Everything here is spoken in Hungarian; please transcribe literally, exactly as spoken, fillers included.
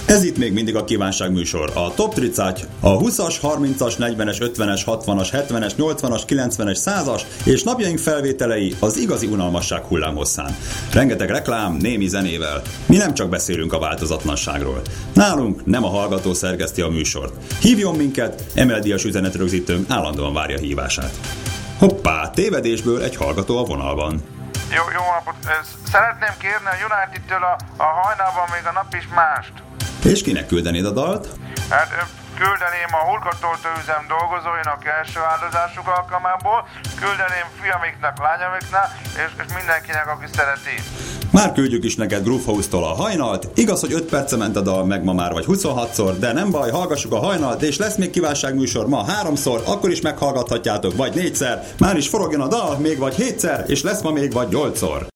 Ez itt még mindig a kívánságműsor. A Top tricáty a húszas, harmincas, negyvenes, ötvenes, hatvanas, hetvenes, nyolcvanas, kilencvenes, százas és napjaink felvételei az igazi unalmasság hullámhosszán. Rengeteg reklám, némi zenével. Mi nem csak beszélünk a változatlanságról. Nálunk nem a hallgató szerkeszti a műsort. Hívjon minket, emeldíjas üzenetrögzítőnk állandóan várja hívását. Hoppá, tévedésből egy hallgató a vonalban. Jó, jó napot. Szeretném kérni a United-től a, a hajnalban még a nap is mást. És kinek küldenéd a dalt? Hát küldeném a hurkatoltó üzem dolgozóinak első áldozásuk alkalmából, küldeném fiamiknak, lányomiknak, és, és mindenkinek, aki szereti. Már küldjük is neked Groovehouse-tól a hajnalt. Igaz, hogy öt perce ment a dal, meg ma már vagy huszonhatszor, de nem baj, hallgassuk a hajnalt, és lesz még kívánságműsor ma háromszor, akkor is meghallgathatjátok, vagy négyszer, már is forogjon a dal, még vagy hétszer, és lesz ma még vagy nyolcszor.